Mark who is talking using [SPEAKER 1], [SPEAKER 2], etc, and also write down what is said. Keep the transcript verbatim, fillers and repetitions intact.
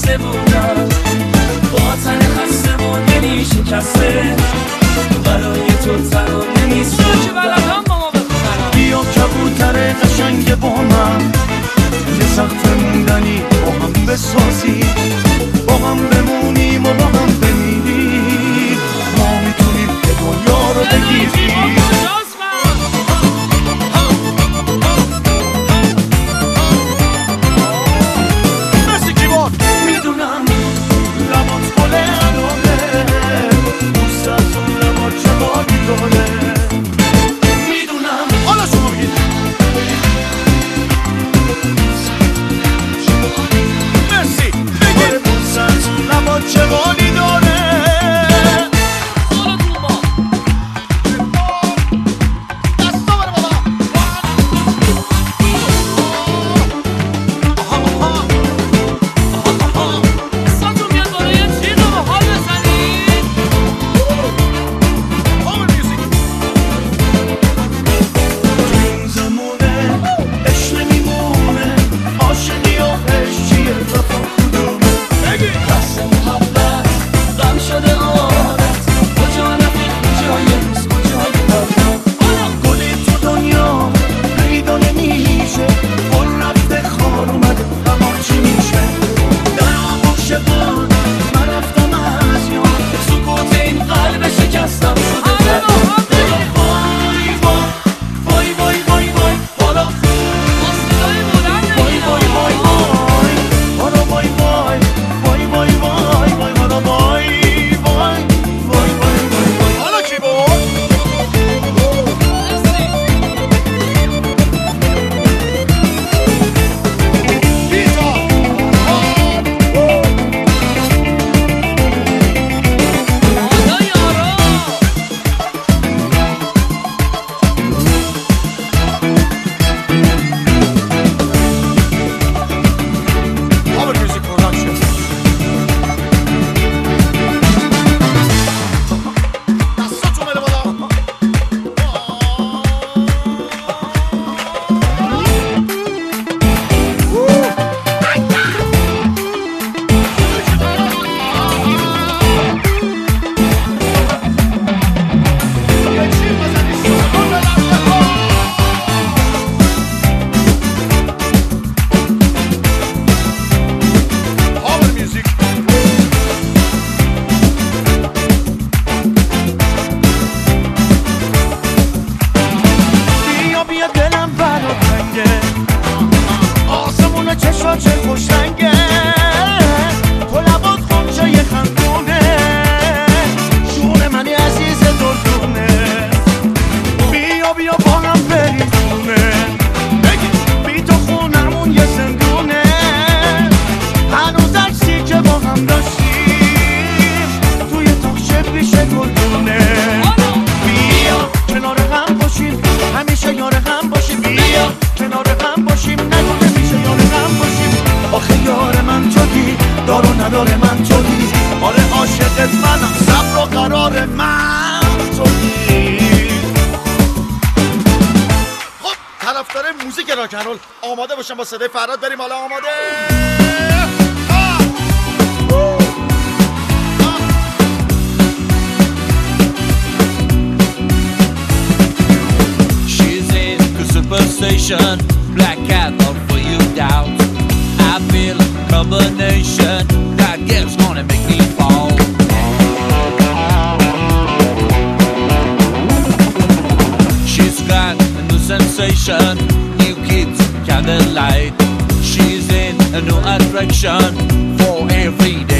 [SPEAKER 1] بسته بودم، با تن خسته و دلی شکسته، برای تو ترانه می‌سازم. بیا کبوتر قشنگ با من، یه سخت موندنی با هم بسازی، با هم بمونیم و با هم بمیریم، ما میتونیم که دنیا رو بگیریم. میدونم لبات گل علامه، دوست از اون لبات چه باری داره. میدونم حالا شما بگید مرسی بگید دوست از اون لبات چه باری داره. نداره من تویی، آره عاشقت منم، صبر و قرار من تویی. خب طرفدار موزیک راکنرول آماده باشم با صدای فراد بریم حالا. آماده؟
[SPEAKER 2] She's in the superstation, black cat all for you doubt. I feel a combination that girl's gonna make me fall. She's got a new sensation, new kids candlelight. She's in a new attraction for every day.